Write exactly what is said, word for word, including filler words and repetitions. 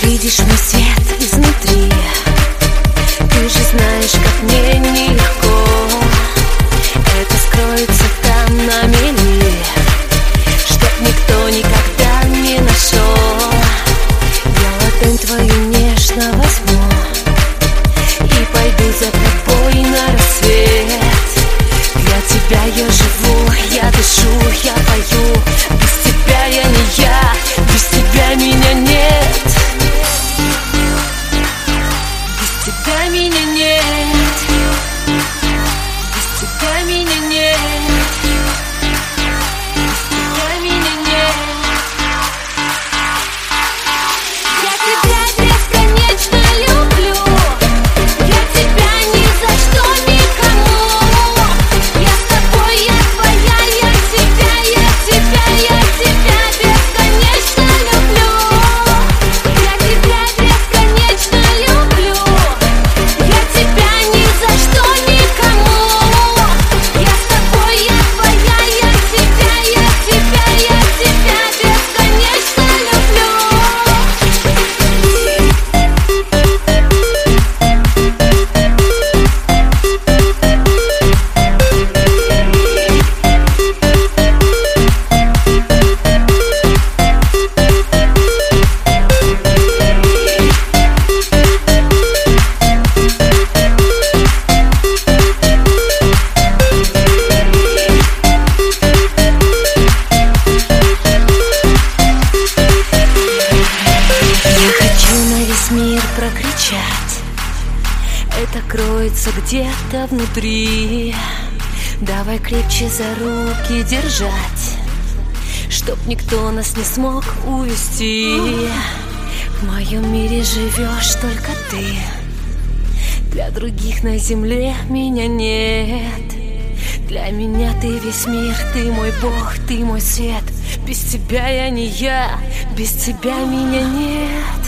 видишь мой свет изнутри. Ты же знаешь, как мне нелегко. Это скроется там на мели, чтоб никто никогда не нашел. Я ладонь твою нежно возьму и пойду за тобой на рассвет. Для тебя я живу, я дышу, я пою. Без тебя я не я, без тебя меня нет. Без тебя меня нет. Без тебя меня нет. Без тебя меня нет. Я тебя бесконечно люблю. Я тебя ни за что никому. Я с тобой, я твоя, я тебя, я тебя, я тебя бесконечно люблю. Я тебя бесконечно люблю. Я тебя ни за что никому. Я с тобой, я твоя, я тебя, я тебя, я тебя бесконечно люблю. Я хочу на весь мир прокричать. Это кроется где-то внутри. Давай крепче за руки держать, чтоб никто нас не смог увести. В моем мире живешь только ты. Для других на земле меня нет. Для меня ты весь мир, ты мой Бог, ты мой свет. Без тебя я не я, без тебя меня нет.